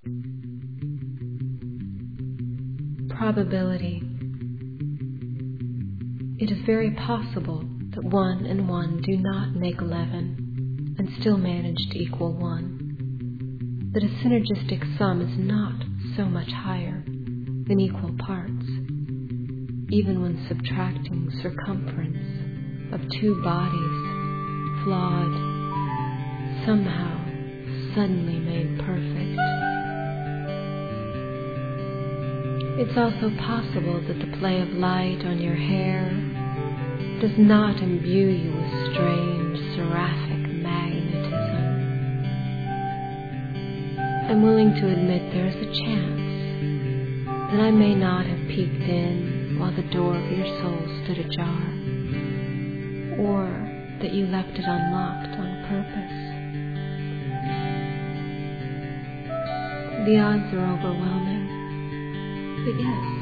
Probability. It is very possible that 1 and 1 do not make 11 and still manage to equal 1, that a synergistic sum is not so much higher than equal parts, even when subtracting circumference of two bodies, flawed, somehow suddenly made perfect. It's also possible that the play of light on your hair does not imbue you with strange seraphic magnetism. I'm willing to admit there is a chance that I may not have peeked in while the door of your soul stood ajar, or that you left it unlocked on purpose. The odds are overwhelming, but yes,